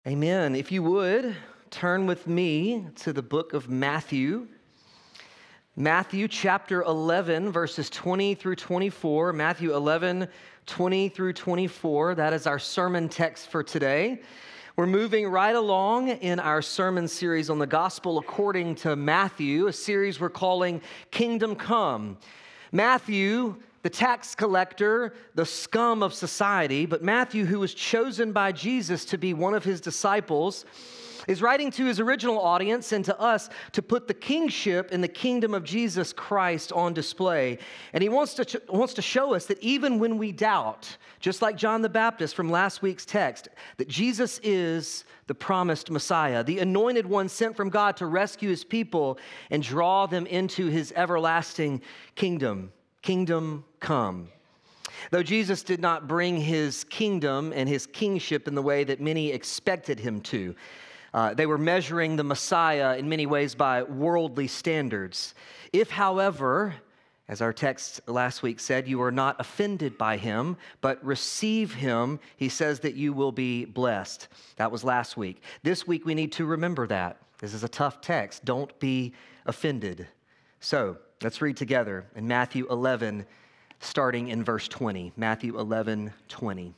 Amen. If you would, turn with me to the book of Matthew. Matthew chapter 11, verses 20 through 24. Matthew 11, 20 through 24. That is our sermon text for today. We're moving right along in our sermon series on the gospel according to Matthew, a series we're calling Kingdom Come. Matthew, the tax collector, the scum of society, but Matthew, who was chosen by Jesus to be one of his disciples, is writing to his original audience and to us to put the kingship and the kingdom of Jesus Christ on display. And he wants to show us that even when we doubt, just like John the Baptist from last week's text, that Jesus is the promised Messiah, the anointed one sent from God to rescue his people and draw them into his everlasting kingdom. Kingdom come. Though Jesus did not bring his kingdom and his kingship in the way that many expected him to. They were measuring the Messiah in many ways by worldly standards. If, however, as our text last week said, you are not offended by him, but receive him, he says that you will be blessed. That was last week. This week we need to remember that. This is a tough text. Don't be offended. So, let's read together in Matthew 11, starting in verse 20. Matthew 11, 20.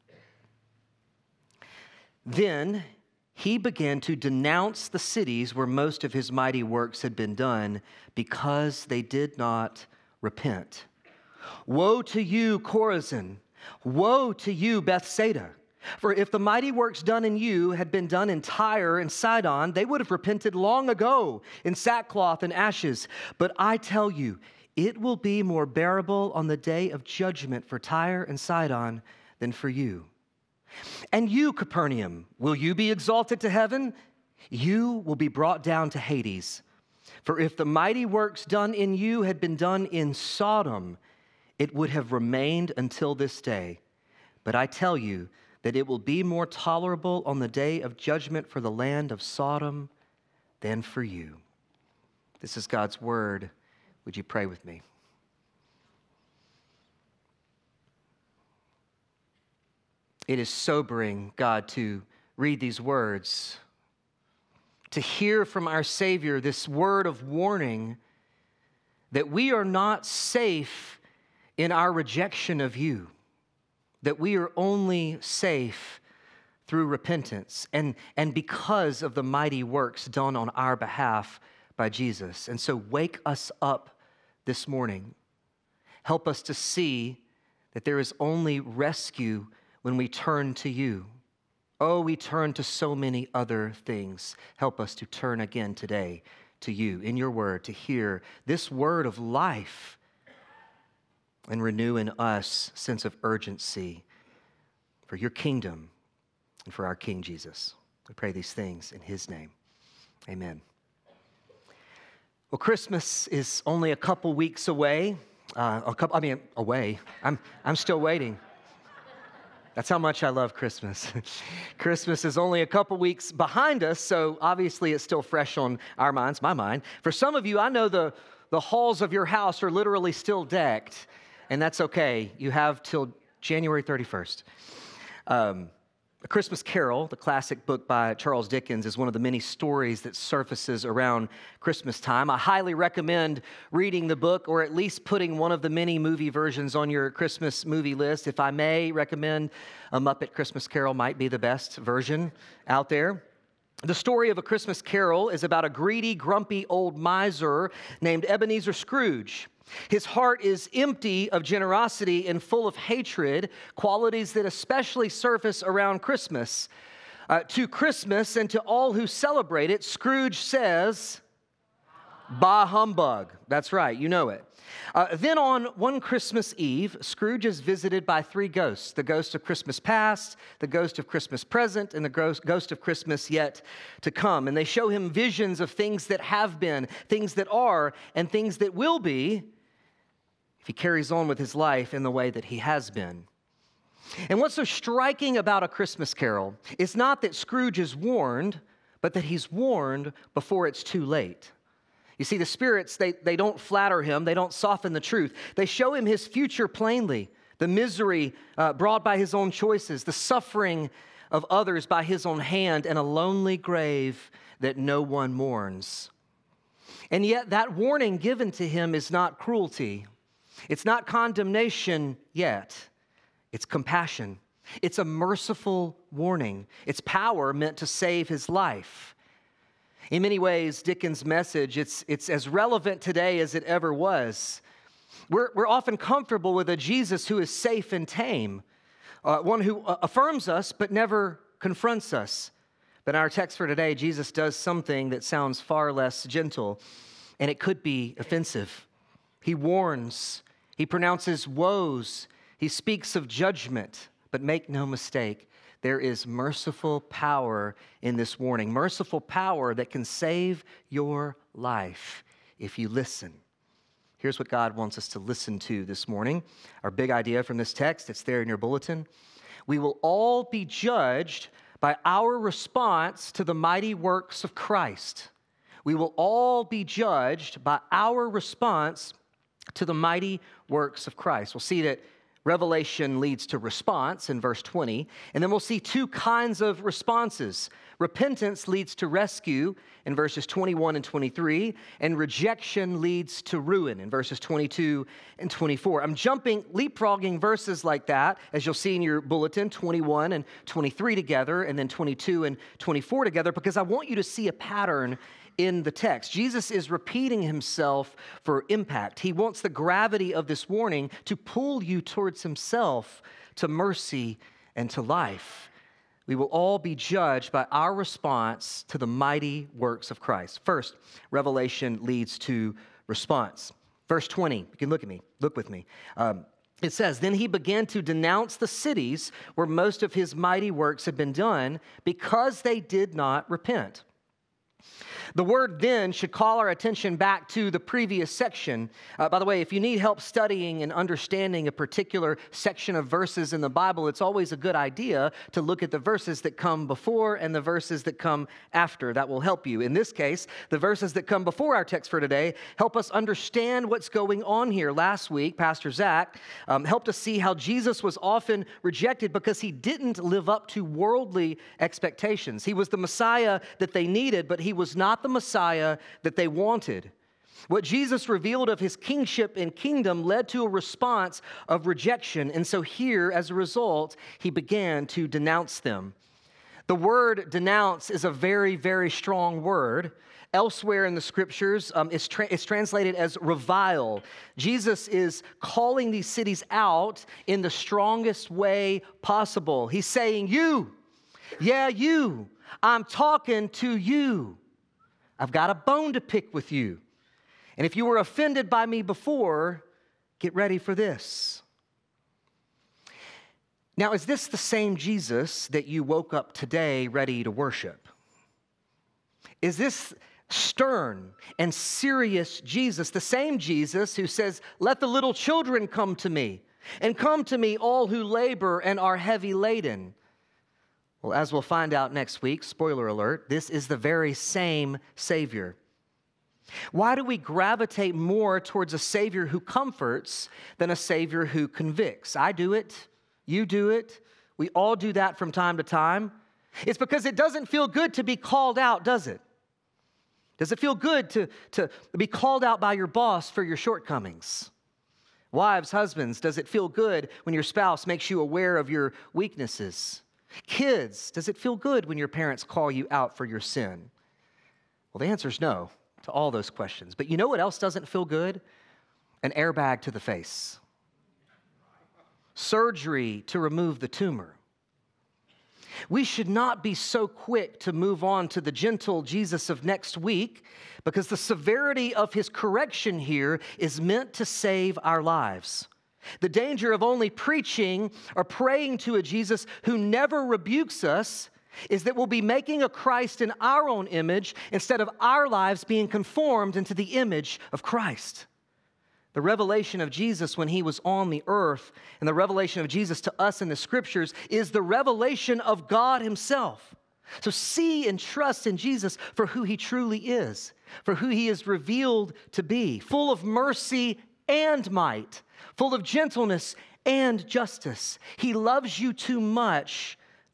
Then he began to denounce the cities where most of his mighty works had been done because they did not repent. Woe to you, Chorazin! Woe to you, Bethsaida! For if the mighty works done in you had been done in Tyre and Sidon, they would have repented long ago in sackcloth and ashes. But I tell you, it will be more bearable on the day of judgment for Tyre and Sidon than for you. And you, Capernaum, will you be exalted to heaven? You will be brought down to Hades. For if the mighty works done in you had been done in Sodom, it would have remained until this day. But I tell you that it will be more tolerable on the day of judgment for the land of Sodom than for you. This is God's word. Would you pray with me? It is sobering, God, to read these words, to hear from our Savior this word of warning that we are not safe in our rejection of you, that we are only safe through repentance and because of the mighty works done on our behalf by Jesus. And so wake us up this morning. Help us to see that there is only rescue when we turn to you. Oh, we turn to so many other things. Help us to turn again today to you in your word, to hear this word of life and renew in us a sense of urgency for your kingdom and for our King Jesus. We pray these things in his name. Amen. Well, Christmas is only a couple weeks away. Away. I'm still waiting. That's how much I love Christmas. Christmas is only a couple weeks behind us, so obviously it's still fresh on our minds, my mind. For some of you, I know the halls of your house are literally still decked, and that's okay. You have till January 31st. A Christmas Carol, the classic book by Charles Dickens, is one of the many stories that surfaces around Christmas time. I highly recommend reading the book or at least putting one of the many movie versions on your Christmas movie list. If I may recommend, A Muppet Christmas Carol might be the best version out there. The story of A Christmas Carol is about a greedy, grumpy old miser named Ebenezer Scrooge. His heart is empty of generosity and full of hatred, qualities that especially surface around Christmas. To Christmas and to all who celebrate it, Scrooge says, "Bah humbug." That's right, you know it. Then on one Christmas Eve, Scrooge is visited by three ghosts: the ghost of Christmas past, the ghost of Christmas present, and the ghost of Christmas yet to come. And they show him visions of things that have been, things that are, and things that will be if he carries on with his life in the way that he has been. And what's so striking about A Christmas Carol is not that Scrooge is warned, but that he's warned before it's too late. You see, the spirits, they don't flatter him. They don't soften the truth. They show him his future plainly, the misery brought by his own choices, the suffering of others by his own hand and a lonely grave that no one mourns. And yet that warning given to him is not cruelty. It's not condemnation yet. It's compassion. It's a merciful warning. It's power meant to save his life. In many ways, Dickens' message, it's as relevant today as it ever was. We're often comfortable with a Jesus who is safe and tame, one who affirms us but never confronts us. But in our text for today, Jesus does something that sounds far less gentle, and it could be offensive. He warns, he pronounces woes, he speaks of judgment, but make no mistake, there is merciful power in this warning, merciful power that can save your life if you listen. Here's what God wants us to listen to this morning. Our big idea from this text, it's there in your bulletin. We will all be judged by our response to the mighty works of Christ. We will all be judged by our response to the mighty works of Christ. We'll see that revelation leads to response in verse 20, and then we'll see two kinds of responses. Repentance leads to rescue in verses 21 and 23, and rejection leads to ruin in verses 22 and 24. I'm leapfrogging verses like that, as you'll see in your bulletin, 21 and 23 together, and then 22 and 24 together, because I want you to see a pattern in the text. Jesus is repeating himself for impact. He wants the gravity of this warning to pull you towards himself, to mercy and to life. We will all be judged by our response to the mighty works of Christ. First, revelation leads to response. Verse 20, you can look with me. It says, "Then he began to denounce the cities where most of his mighty works had been done because they did not repent." The word "then" should call our attention back to the previous section. By the way, if you need help studying and understanding a particular section of verses in the Bible, it's always a good idea to look at the verses that come before and the verses that come after. That will help you. In this case, the verses that come before our text for today help us understand what's going on here. Last week, Pastor Zach helped us see how Jesus was often rejected because he didn't live up to worldly expectations. He was the Messiah that they needed, but he was not the Messiah that they wanted. What Jesus revealed of his kingship and kingdom led to a response of rejection. And so here, as a result, he began to denounce them. The word denounce is a very, very strong word. Elsewhere in the scriptures, it's translated as revile. Jesus is calling these cities out in the strongest way possible. He's saying, you, I'm talking to you. I've got a bone to pick with you. And if you were offended by me before, get ready for this. Now, is this the same Jesus that you woke up today ready to worship? Is this stern and serious Jesus the same Jesus who says, "Let the little children come to me, and come to me all who labor and are heavy laden"? Well, as we'll find out next week, spoiler alert, this is the very same Savior. Why do we gravitate more towards a Savior who comforts than a Savior who convicts? I do it. You do it. We all do that from time to time. It's because it doesn't feel good to be called out, does it? Does it feel good to be called out by your boss for your shortcomings? Wives, husbands, does it feel good when your spouse makes you aware of your weaknesses? Kids, does it feel good when your parents call you out for your sin? Well, the answer is no to all those questions. But you know what else doesn't feel good? An airbag to the face. Surgery to remove the tumor. We should not be so quick to move on to the gentle Jesus of next week, because the severity of his correction here is meant to save our lives. The danger of only preaching or praying to a Jesus who never rebukes us is that we'll be making a Christ in our own image instead of our lives being conformed into the image of Christ. The revelation of Jesus when he was on the earth and the revelation of Jesus to us in the scriptures is the revelation of God himself. So see and trust in Jesus for who he truly is, for who he is revealed to be, full of mercy and might, full of gentleness and justice. He loves you too much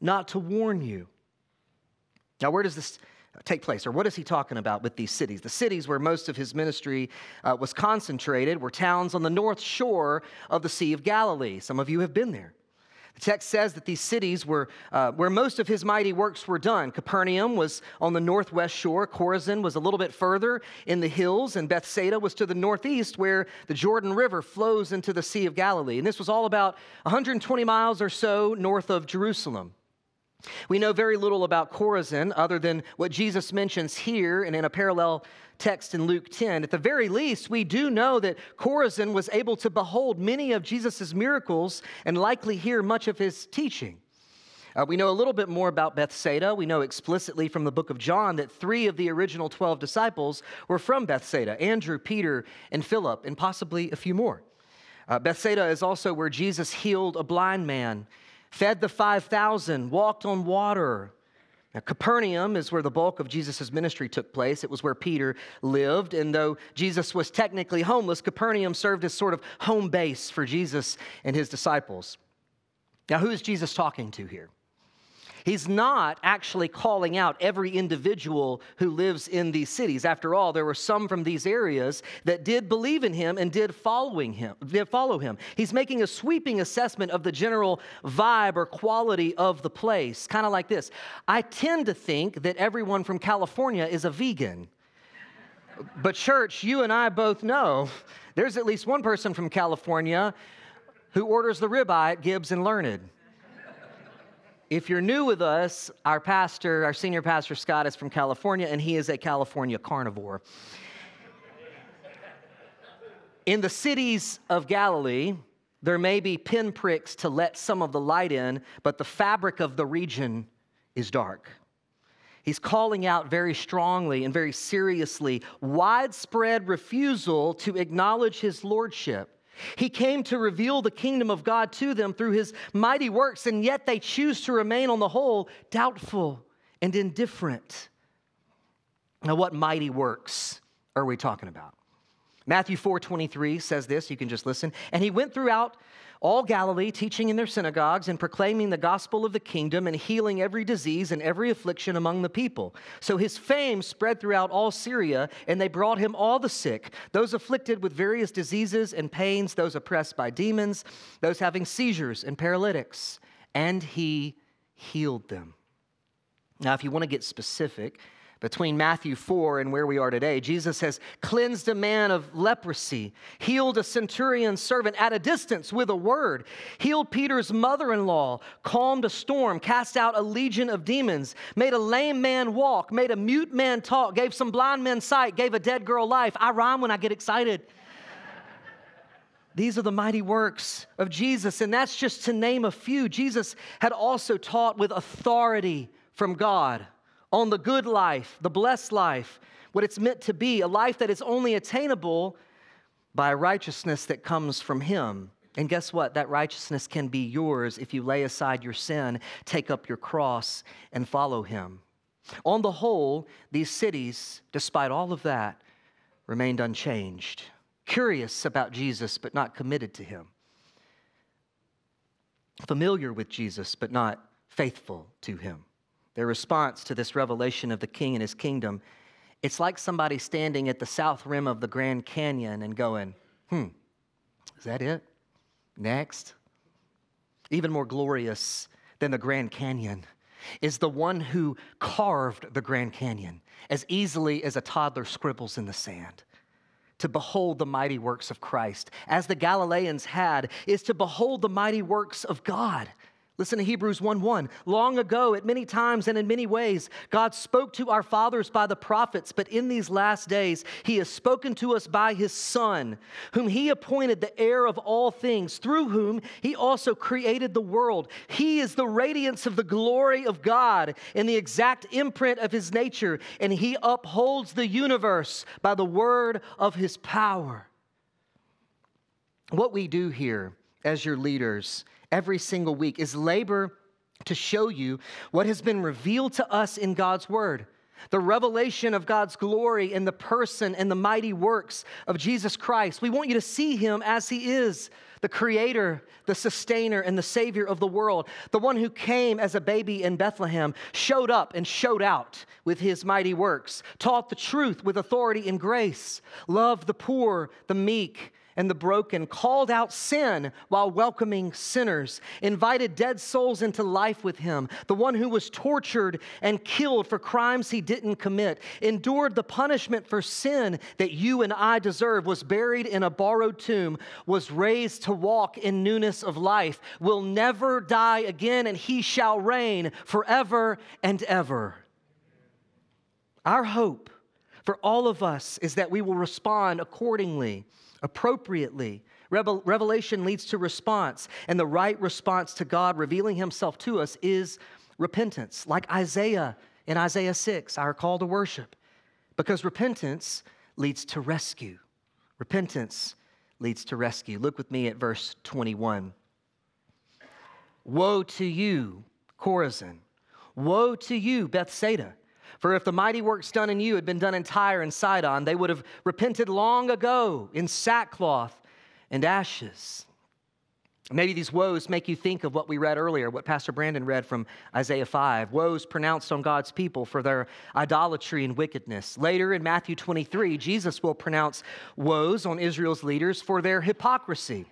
not to warn you. Now, where does this take place, or what is he talking about with these cities? The cities where most of his ministry was concentrated were towns on the north shore of the Sea of Galilee. Some of you have been there. The text says that these cities were where most of his mighty works were done. Capernaum was on the northwest shore. Chorazin was a little bit further in the hills, and Bethsaida was to the northeast where the Jordan River flows into the Sea of Galilee. And this was all about 120 miles or so north of Jerusalem. We know very little about Chorazin other than what Jesus mentions here and in a parallel text in Luke 10. At the very least, we do know that Chorazin was able to behold many of Jesus' miracles and likely hear much of his teaching. We know a little bit more about Bethsaida. We know explicitly from the book of John that 3 of the original 12 disciples were from Bethsaida: Andrew, Peter, and Philip, and possibly a few more. Bethsaida is also where Jesus healed a blind man, fed the 5,000, walked on water. Now, Capernaum is where the bulk of Jesus' ministry took place. It was where Peter lived, and though Jesus was technically homeless, Capernaum served as sort of home base for Jesus and his disciples. Now, who is Jesus talking to here? He's not actually calling out every individual who lives in these cities. After all, there were some from these areas that did believe in him and did follow him. He's making a sweeping assessment of the general vibe or quality of the place, kind of like this. I tend to think that everyone from California is a vegan. But church, you and I both know there's at least one person from California who orders the ribeye at Gibbs and Learned. If you're new with us, our senior pastor, Scott, is from California, and he is a California carnivore. In the cities of Galilee, there may be pinpricks to let some of the light in, but the fabric of the region is dark. He's calling out very strongly and very seriously widespread refusal to acknowledge his lordship. He came to reveal the kingdom of God to them through his mighty works, and yet they choose to remain on the whole doubtful and indifferent. Now, what mighty works are we talking about? Matthew 4:23 says this, you can just listen. And he went throughout all Galilee, teaching in their synagogues and proclaiming the gospel of the kingdom and healing every disease and every affliction among the people. So his fame spread throughout all Syria, and they brought him all the sick, those afflicted with various diseases and pains, those oppressed by demons, those having seizures and paralytics, and he healed them. Now, if you want to get specific, between Matthew 4 and where we are today, Jesus has cleansed a man of leprosy, healed a centurion's servant at a distance with a word, healed Peter's mother-in-law, calmed a storm, cast out a legion of demons, made a lame man walk, made a mute man talk, gave some blind men sight, gave a dead girl life. I rhyme when I get excited. These are the mighty works of Jesus, and that's just to name a few. Jesus had also taught with authority from God on the good life, the blessed life, what it's meant to be, a life that is only attainable by a righteousness that comes from him. And guess what? That righteousness can be yours if you lay aside your sin, take up your cross, and follow him. On the whole, these cities, despite all of that, remained unchanged, curious about Jesus, but not committed to him, familiar with Jesus, but not faithful to him. Their response to this revelation of the King and his kingdom, it's like somebody standing at the south rim of the Grand Canyon and going, is that it? Next. Even more glorious than the Grand Canyon is the one who carved the Grand Canyon as easily as a toddler scribbles in the sand. To behold the mighty works of Christ, as the Galileans had, is to behold the mighty works of God. Listen to Hebrews 1:1. Long ago, at many times and in many ways, God spoke to our fathers by the prophets, but in these last days, he has spoken to us by his Son, whom he appointed the heir of all things, through whom he also created the world. He is the radiance of the glory of God and the exact imprint of his nature, and he upholds the universe by the word of his power. What we do here as your leaders every single week is labor to show you what has been revealed to us in God's word. The revelation of God's glory in the person and the mighty works of Jesus Christ. We want you to see him as he is, the creator, the sustainer, and the savior of the world, the one who came as a baby in Bethlehem, showed up and showed out with his mighty works, taught the truth with authority and grace, loved the poor, the meek, and the broken, called out sin while welcoming sinners, invited dead souls into life with him, the one who was tortured and killed for crimes he didn't commit, endured the punishment for sin that you and I deserve, was buried in a borrowed tomb, was raised to walk in newness of life, will never die again, and he shall reign forever and ever. Our hope for all of us is that we will respond accordingly, appropriately. Revelation leads to response, and the right response to God revealing himself to us is repentance, like Isaiah in Isaiah 6, our call to worship, because repentance leads to rescue. Repentance leads to rescue. Look with me at verse 21. Woe to you, Chorazin! Woe to you, Bethsaida! For if the mighty works done in you had been done in Tyre and Sidon, they would have repented long ago in sackcloth and ashes. Maybe these woes make you think of what we read earlier, what Pastor Brandon read from Isaiah 5. Woes pronounced on God's people for their idolatry and wickedness. Later in Matthew 23, Jesus will pronounce woes on Israel's leaders for their hypocrisy.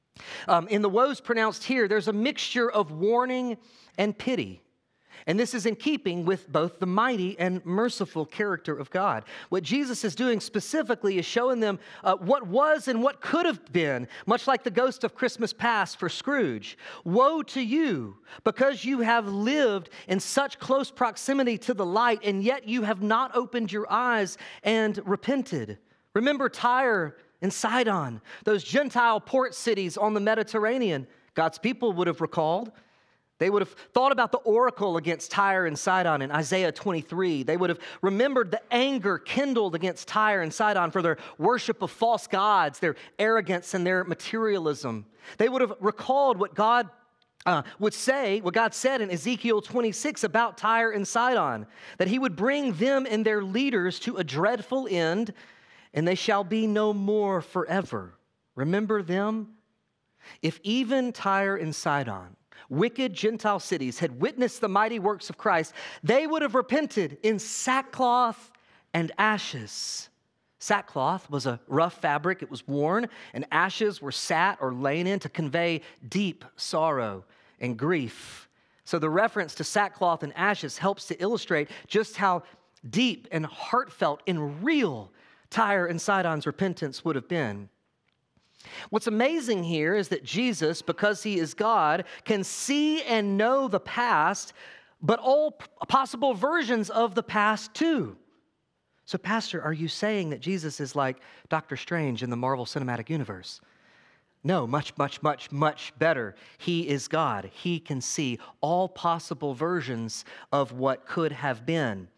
In the woes pronounced here, there's a mixture of warning and pity. And this is in keeping with both the mighty and merciful character of God. What Jesus is doing specifically is showing them what was and what could have been, much like the ghost of Christmas past for Scrooge. Woe to you, because you have lived in such close proximity to the light, and yet you have not opened your eyes and repented. Remember Tyre and Sidon, those Gentile port cities on the Mediterranean. God's people would have recalled. They would have thought about the oracle against Tyre and Sidon in Isaiah 23. They would have remembered the anger kindled against Tyre and Sidon for their worship of false gods, their arrogance and their materialism. They would have recalled what God would say, what God said in Ezekiel 26 about Tyre and Sidon, that he would bring them and their leaders to a dreadful end, and they shall be no more forever. Remember them? If even Tyre and Sidon, wicked Gentile cities, had witnessed the mighty works of Christ, they would have repented in sackcloth and ashes. Sackcloth was a rough fabric. It was worn, and ashes were sat or lain in to convey deep sorrow and grief. So the reference to sackcloth and ashes helps to illustrate just how deep and heartfelt and real Tyre and Sidon's repentance would have been. What's amazing here is that Jesus, because he is God, can see and know the past, but all possible versions of the past too. So, Pastor, are you saying that Jesus is like Doctor Strange in the Marvel Cinematic Universe? No, much, much, much, much better. He is God. He can see all possible versions of what could have been.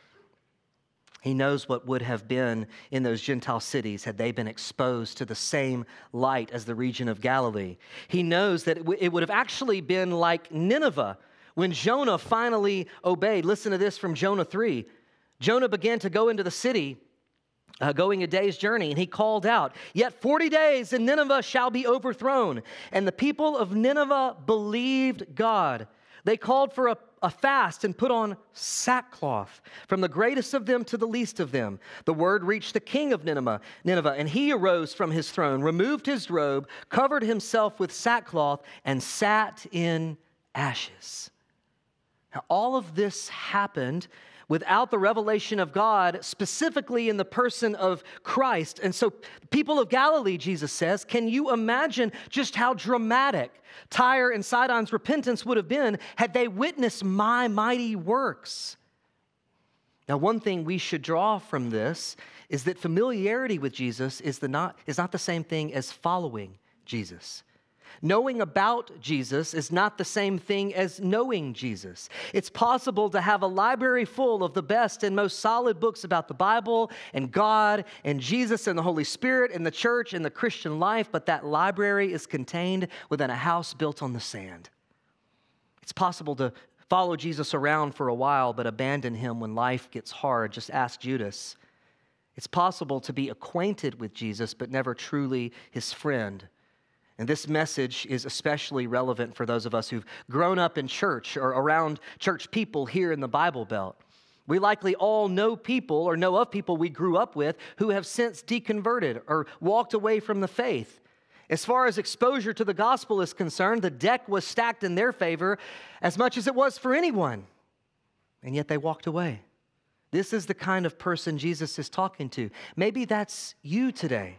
He knows what would have been in those Gentile cities had they been exposed to the same light as the region of Galilee. He knows that it would have actually been like Nineveh when Jonah finally obeyed. Listen to this from Jonah 3. Jonah began to go into the city, going a day's journey, and he called out, "Yet 40 days and Nineveh shall be overthrown." And the people of Nineveh believed God. They called for a fast and put on sackcloth, from the greatest of them to the least of them. The word reached the king of Nineveh, and he arose from his throne, removed his robe, covered himself with sackcloth, and sat in ashes. Now, all of this happened without the revelation of God, specifically in the person of Christ. And so, people of Galilee, Jesus says, can you imagine just how dramatic Tyre and Sidon's repentance would have been had they witnessed my mighty works? Now, one thing we should draw from this is that familiarity with Jesus is not the same thing as following Jesus. Knowing about Jesus is not the same thing as knowing Jesus. It's possible to have a library full of the best and most solid books about the Bible and God and Jesus and the Holy Spirit and the church and the Christian life, but that library is contained within a house built on the sand. It's possible to follow Jesus around for a while but abandon him when life gets hard. Just ask Judas. It's possible to be acquainted with Jesus but never truly his friend. And this message is especially relevant for those of us who've grown up in church or around church people here in the Bible Belt. We likely all know people or know of people we grew up with who have since deconverted or walked away from the faith. As far as exposure to the gospel is concerned, the deck was stacked in their favor as much as it was for anyone. And yet they walked away. This is the kind of person Jesus is talking to. Maybe that's you today.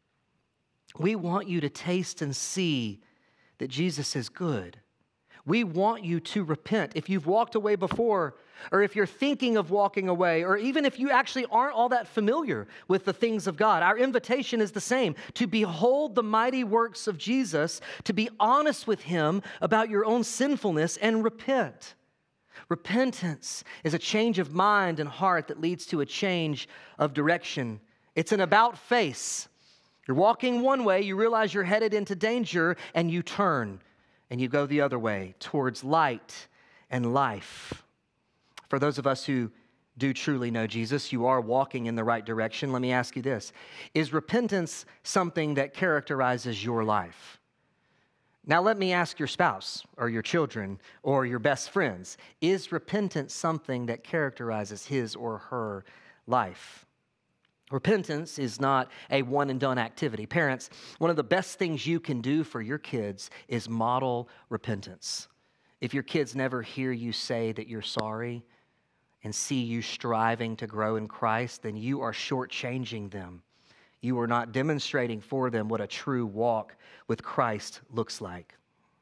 We want you to taste and see that Jesus is good. We want you to repent. If you've walked away before, or if you're thinking of walking away, or even if you actually aren't all that familiar with the things of God, our invitation is the same: to behold the mighty works of Jesus, to be honest with Him about your own sinfulness and repent. Repentance is a change of mind and heart that leads to a change of direction. It's an about face. You're walking one way, you realize you're headed into danger, and you turn and you go the other way towards light and life. For those of us who do truly know Jesus, you are walking in the right direction. Let me ask you this: is repentance something that characterizes your life? Now let me ask your spouse or your children or your best friends, is repentance something that characterizes his or her life? Repentance is not a one and done activity. Parents, one of the best things you can do for your kids is model repentance. If your kids never hear you say that you're sorry and see you striving to grow in Christ, then you are shortchanging them. You are not demonstrating for them what a true walk with Christ looks like.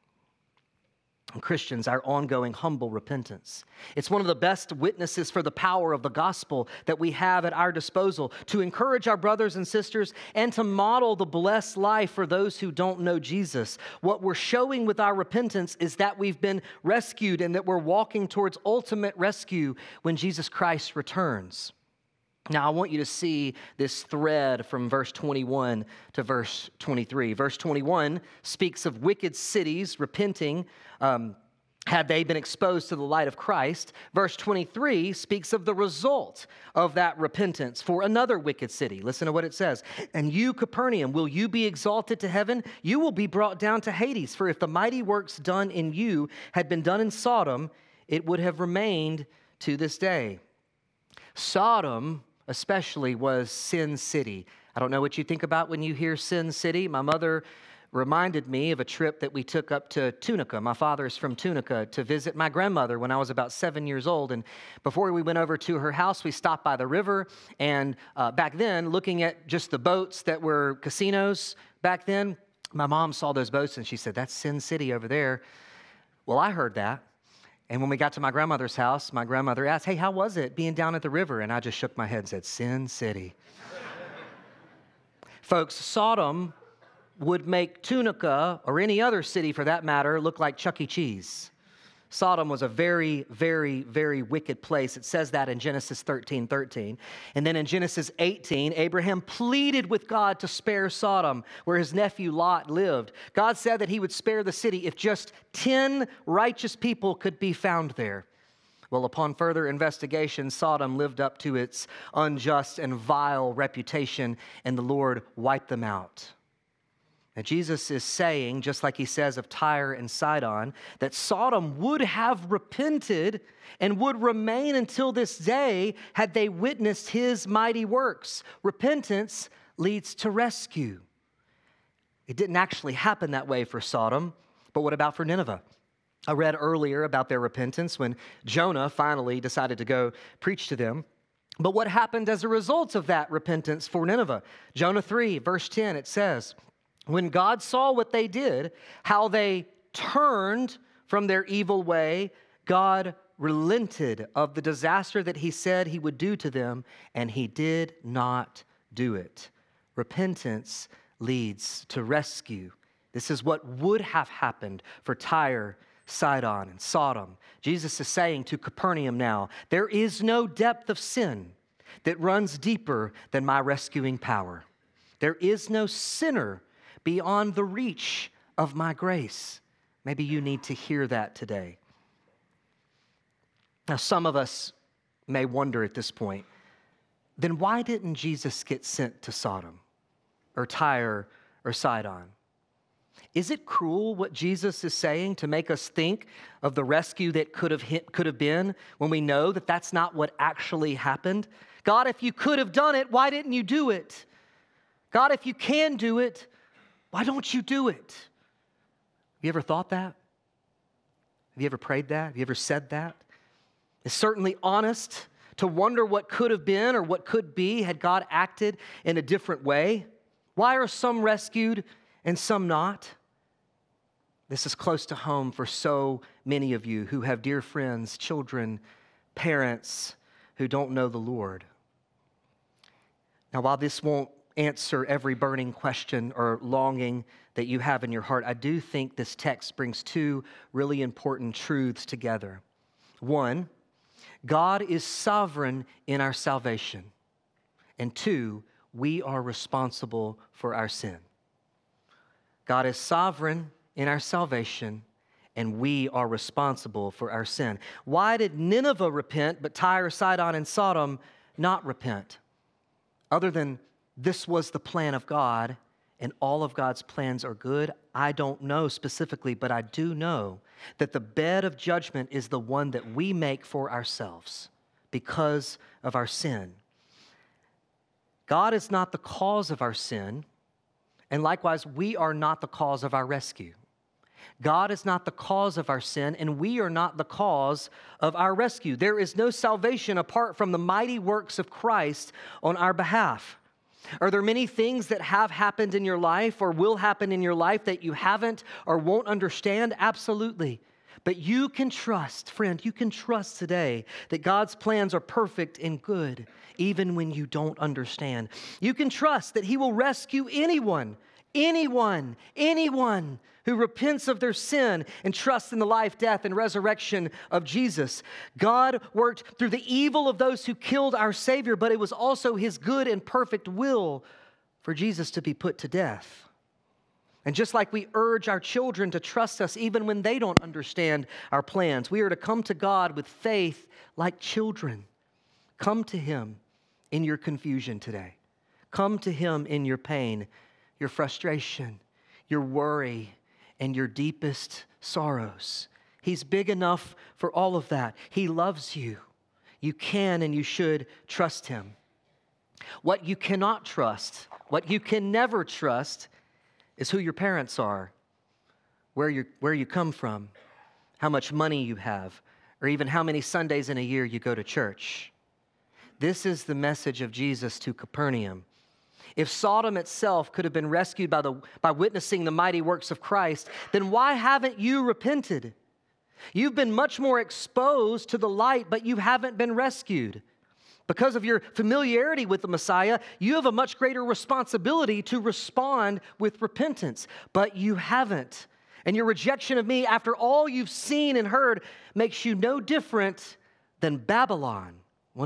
And Christians, our ongoing humble repentance. It's one of the best witnesses for the power of the gospel that we have at our disposal to encourage our brothers and sisters and to model the blessed life for those who don't know Jesus. What we're showing with our repentance is that we've been rescued and that we're walking towards ultimate rescue when Jesus Christ returns. Now, I want you to see this thread from verse 21 to verse 23. Verse 21 speaks of wicked cities repenting had they been exposed to the light of Christ. Verse 23 speaks of the result of that repentance for another wicked city. Listen to what it says. And you, Capernaum, will you be exalted to heaven? You will be brought down to Hades. For if the mighty works done in you had been done in Sodom, it would have remained to this day. Sodom especially was Sin City. I don't know what you think about when you hear Sin City. My mother reminded me of a trip that we took up to Tunica. My father is from Tunica, to visit my grandmother when I was about 7 years old. And before we went over to her house, we stopped by the river. And back then, looking at just the boats that were casinos back then, my mom saw those boats and she said, "That's Sin City over there." Well, I heard that. And when we got to my grandmother's house, my grandmother asked, "Hey, how was it being down at the river?" And I just shook my head and said, "Sin City." Folks, Sodom would make Tunica, or any other city for that matter, look like Chuck E. Cheese. Sodom was a very, very, very wicked place. It says that in Genesis 13:13. And then in Genesis 18, Abraham pleaded with God to spare Sodom, where his nephew Lot lived. God said that he would spare the city if just 10 righteous people could be found there. Well, upon further investigation, Sodom lived up to its unjust and vile reputation, and the Lord wiped them out. Now, Jesus is saying, just like he says of Tyre and Sidon, that Sodom would have repented and would remain until this day had they witnessed his mighty works. Repentance leads to rescue. It didn't actually happen that way for Sodom, but what about for Nineveh? I read earlier about their repentance when Jonah finally decided to go preach to them. But what happened as a result of that repentance for Nineveh? Jonah 3, verse 10, it says, "When God saw what they did, how they turned from their evil way, God relented of the disaster that he said he would do to them, and he did not do it." Repentance leads to rescue. This is what would have happened for Tyre, Sidon, and Sodom. Jesus is saying to Capernaum now, there is no depth of sin that runs deeper than my rescuing power. There is no sinner beyond the reach of my grace. Maybe you need to hear that today. Now, some of us may wonder at this point, then why didn't Jesus get sent to Sodom or Tyre or Sidon? Is it cruel what Jesus is saying to make us think of the rescue that could have been when we know that that's not what actually happened? God, if you could have done it, why didn't you do it? God, if you can do it, why don't you do it? Have you ever thought that? Have you ever prayed that? Have you ever said that? It's certainly honest to wonder what could have been or what could be had God acted in a different way. Why are some rescued and some not? This is close to home for so many of you who have dear friends, children, parents who don't know the Lord. Now, while this won't answer every burning question or longing that you have in your heart, I do think this text brings two really important truths together. One, God is sovereign in our salvation. And two, we are responsible for our sin. God is sovereign in our salvation, and we are responsible for our sin. Why did Nineveh repent, but Tyre, Sidon, and Sodom not repent? Other than this was the plan of God, and all of God's plans are good, I don't know specifically, but I do know that the bed of judgment is the one that we make for ourselves because of our sin. God is not the cause of our sin, and likewise, we are not the cause of our rescue. God is not the cause of our sin, and we are not the cause of our rescue. There is no salvation apart from the mighty works of Christ on our behalf. Are there many things that have happened in your life or will happen in your life that you haven't or won't understand? Absolutely. But you can trust, friend, you can trust today that God's plans are perfect and good, even when you don't understand. You can trust that He will rescue anyone who repents of their sin and trusts in the life, death, and resurrection of Jesus. God worked through the evil of those who killed our Savior, but it was also His good and perfect will for Jesus to be put to death. And just like we urge our children to trust us even when they don't understand our plans, we are to come to God with faith like children. Come to Him in your confusion today. Come to Him in your pain, your frustration, your worry, and your deepest sorrows. He's big enough for all of that. He loves you. You can and you should trust Him. What you cannot trust, what you can never trust, is who your parents are, where you come from, how much money you have, or even how many Sundays in a year you go to church. This is the message of Jesus to Capernaum. If Sodom itself could have been rescued by witnessing the mighty works of Christ, then why haven't you repented? You've been much more exposed to the light, but you haven't been rescued. Because of your familiarity with the Messiah, you have a much greater responsibility to respond with repentance, but you haven't. And your rejection of me, after all you've seen and heard, makes you no different than Babylon, one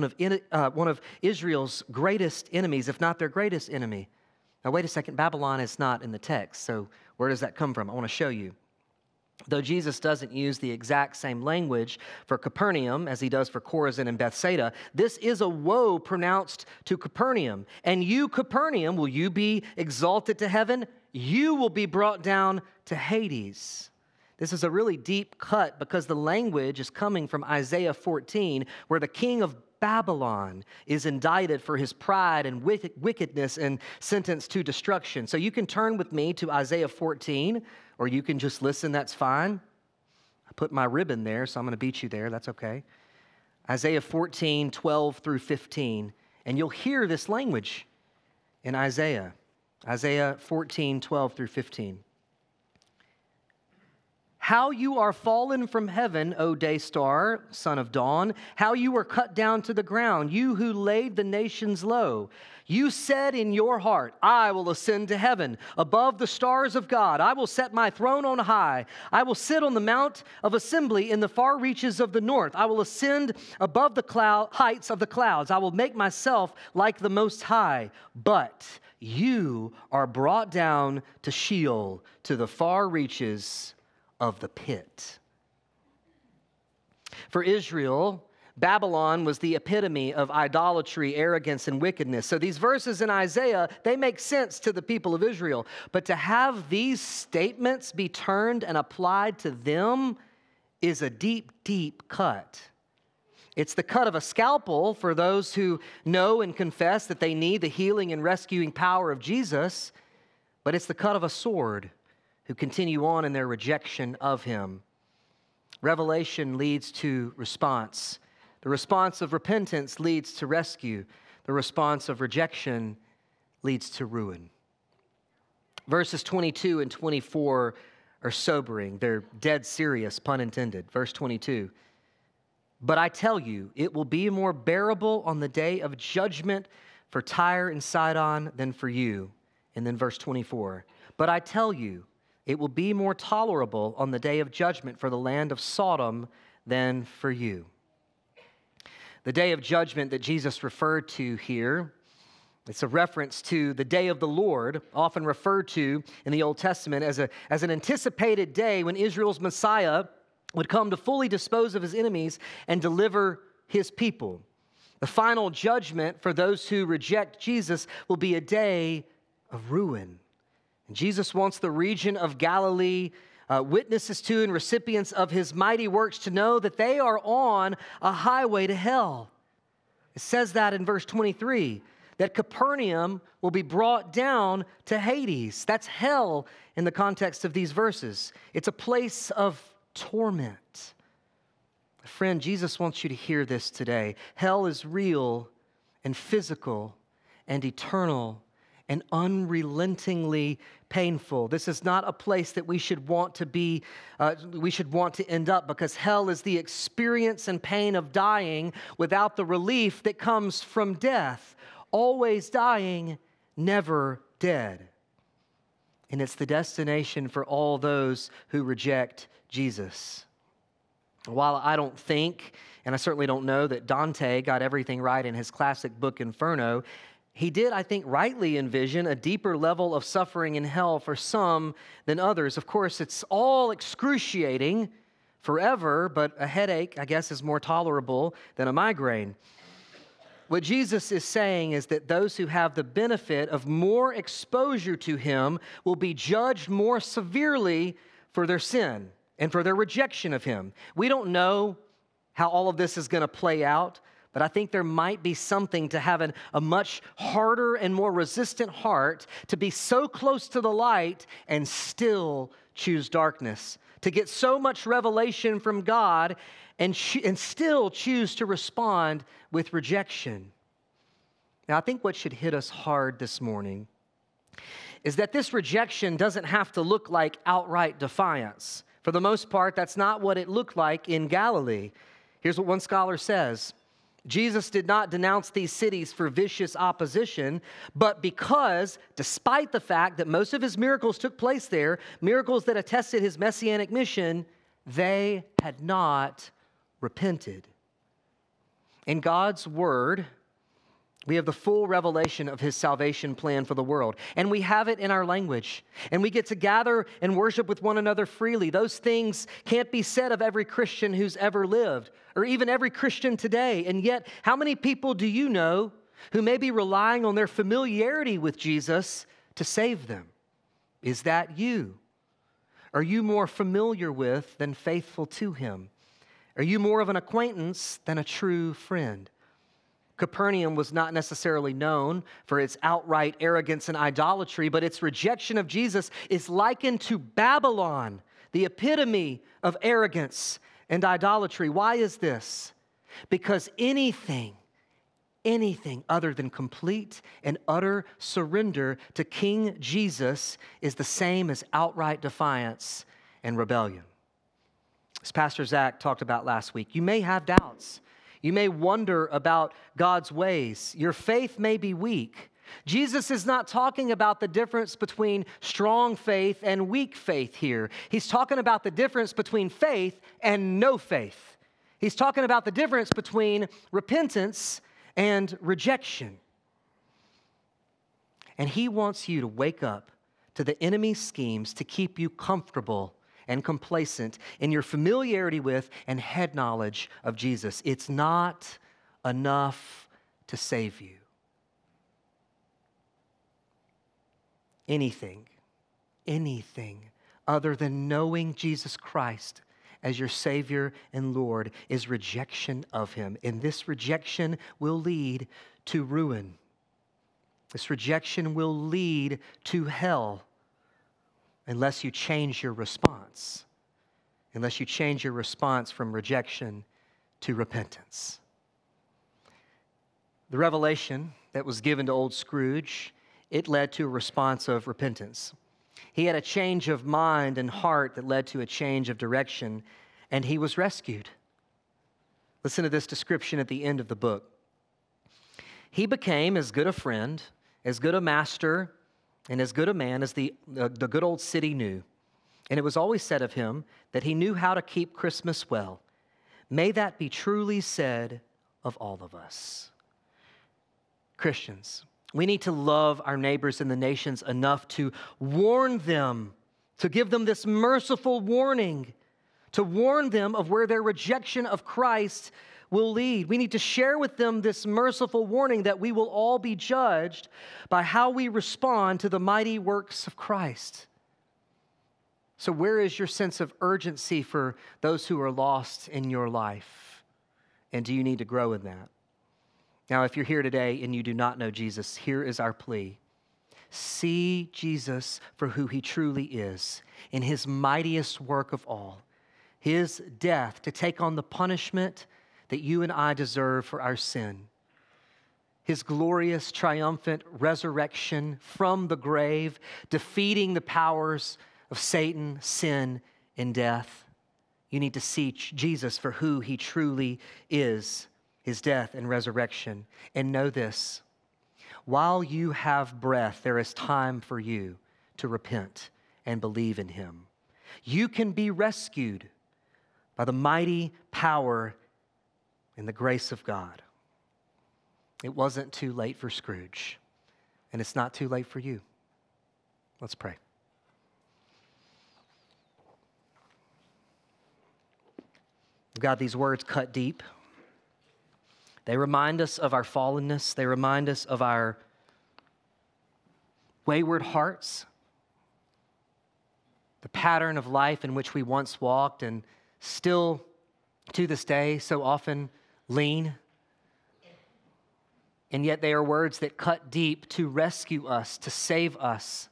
of Israel's greatest enemies, if not their greatest enemy. Now, wait a second. Babylon is not in the text, so where does that come from? I want to show you. Though Jesus doesn't use the exact same language for Capernaum as He does for Chorazin and Bethsaida, this is a woe pronounced to Capernaum. And you, Capernaum, will you be exalted to heaven? You will be brought down to Hades. This is a really deep cut because the language is coming from Isaiah 14, where the king of Babylon is indicted for his pride and wickedness and sentenced to destruction. So you can turn with me to Isaiah 14, or you can just listen, that's fine. I put my ribbon there, so I'm going to beat you there, that's okay. Isaiah 14, 12 through 15, and you'll hear this language in Isaiah. Isaiah 14, 12 through 15. How you are fallen from heaven, O day star, son of dawn. How you were cut down to the ground, you who laid the nations low. You said in your heart, I will ascend to heaven, above the stars of God. I will set my throne on high. I will sit on the mount of assembly in the far reaches of the north. I will ascend above the heights of the clouds. I will make myself like the Most High. But you are brought down to Sheol, to the far reaches of the pit. For Israel, Babylon was the epitome of idolatry, arrogance, and wickedness. So these verses in Isaiah, they make sense to the people of Israel. But to have these statements be turned and applied to them is a deep, deep cut. It's the cut of a scalpel for those who know and confess that they need the healing and rescuing power of Jesus, but it's the cut of a sword who continue on in their rejection of him. Revelation leads to response. The response of repentance leads to rescue. The response of rejection leads to ruin. Verses 22 and 24 are sobering. They're dead serious, pun intended. Verse 22. But I tell you, it will be more bearable on the day of judgment for Tyre and Sidon than for you. And then verse 24. But I tell you, it will be more tolerable on the day of judgment for the land of Sodom than for you. The day of judgment that Jesus referred to here, it's a reference to the day of the Lord, often referred to in the Old Testament as an anticipated day when Israel's Messiah would come to fully dispose of his enemies and deliver his people. The final judgment for those who reject Jesus will be a day of ruin. And Jesus wants the region of Galilee, witnesses to and recipients of his mighty works, to know that they are on a highway to hell. It says that in verse 23, that Capernaum will be brought down to Hades. That's hell in the context of these verses. It's a place of torment. Friend, Jesus wants you to hear this today. Hell is real and physical and eternal and unrelentingly painful. This is not a place that we should want to be, we should want to end up, because hell is the experience and pain of dying without the relief that comes from death. Always dying, never dead. And it's the destination for all those who reject Jesus. While I don't think, and I certainly don't know, that Dante got everything right in his classic book Inferno, he did, I think, rightly envision a deeper level of suffering in hell for some than others. Of course, it's all excruciating forever, but a headache, I guess, is more tolerable than a migraine. What Jesus is saying is that those who have the benefit of more exposure to him will be judged more severely for their sin and for their rejection of him. We don't know how all of this is going to play out, but I think there might be something to having a much harder and more resistant heart to be so close to the light and still choose darkness, to get so much revelation from God and still choose to respond with rejection. Now, I think what should hit us hard this morning is that this rejection doesn't have to look like outright defiance. For the most part, that's not what it looked like in Galilee. Here's what one scholar says. Jesus did not denounce these cities for vicious opposition, but because, despite the fact that most of his miracles took place there, miracles that attested his messianic mission, they had not repented. In God's word, we have the full revelation of his salvation plan for the world. And we have it in our language. And we get to gather and worship with one another freely. Those things can't be said of every Christian who's ever lived, or even every Christian today. And yet, how many people do you know who may be relying on their familiarity with Jesus to save them? Is that you? Are you more familiar with than faithful to him? Are you more of an acquaintance than a true friend? Capernaum was not necessarily known for its outright arrogance and idolatry, but its rejection of Jesus is likened to Babylon, the epitome of arrogance and idolatry. Why is this? Because anything other than complete and utter surrender to King Jesus is the same as outright defiance and rebellion. As Pastor Zach talked about last week, you may have doubts. You may wonder about God's ways. Your faith may be weak. Jesus is not talking about the difference between strong faith and weak faith here. He's talking about the difference between faith and no faith. He's talking about the difference between repentance and rejection. And he wants you to wake up to the enemy's schemes to keep you comfortable and complacent in your familiarity with and head knowledge of Jesus. It's not enough to save you. Anything other than knowing Jesus Christ as your Savior and Lord is rejection of him. And this rejection will lead to ruin. This rejection will lead to hell unless you change your response. Unless you change your response from rejection to repentance. The revelation that was given to old Scrooge, it led to a response of repentance. He had a change of mind and heart that led to a change of direction, and he was rescued. Listen to this description at the end of the book. He became as good a friend, as good a master, and as good a man as the good old city knew. And it was always said of him that he knew how to keep Christmas well. May that be truly said of all of us. Christians, we need to love our neighbors in the nations enough to warn them, to give them this merciful warning, to warn them of where their rejection of Christ will lead. We need to share with them this merciful warning that we will all be judged by how we respond to the mighty works of Christ. So where is your sense of urgency for those who are lost in your life? And do you need to grow in that? Now, if you're here today and you do not know Jesus, here is our plea. See Jesus for who he truly is in his mightiest work of all, his death to take on the punishment that you and I deserve for our sin, his glorious, triumphant resurrection from the grave, defeating the powers of Satan, sin, and death. You need to see Jesus for who he truly is, his death and resurrection. And know this, while you have breath, there is time for you to repent and believe in him. You can be rescued by the mighty power and the grace of God. It wasn't too late for Scrooge, and it's not too late for you. Let's pray. God, these words cut deep. They remind us of our fallenness. They remind us of our wayward hearts, the pattern of life in which we once walked and still to this day so often lean. And yet they are words that cut deep to rescue us, to save us.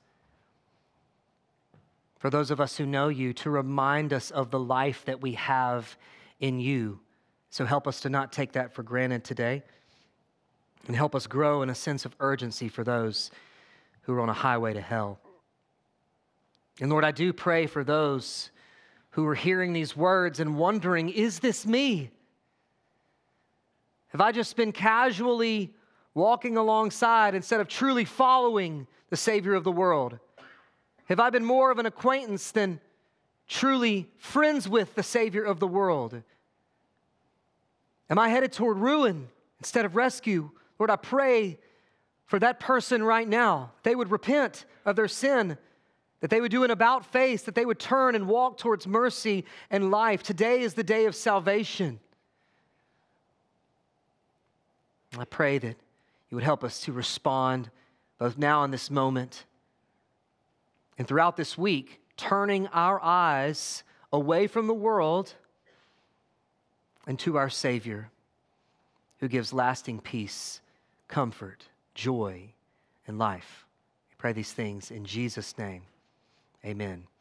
For those of us who know you, to remind us of the life that we have in you. So help us to not take that for granted today, and help us grow in a sense of urgency for those who are on a highway to hell. And Lord, I do pray for those who are hearing these words and wondering, is this me? Have I just been casually walking alongside instead of truly following the Savior of the world? Have I been more of an acquaintance than truly friends with the Savior of the world? Am I headed toward ruin instead of rescue? Lord, I pray for that person right now. They would repent of their sin, that they would do an about face, that they would turn and walk towards mercy and life. Today is the day of salvation. I pray that you would help us to respond both now in this moment and throughout this week, turning our eyes away from the world and to our Savior, who gives lasting peace, comfort, joy, and life. We pray these things in Jesus' name. Amen.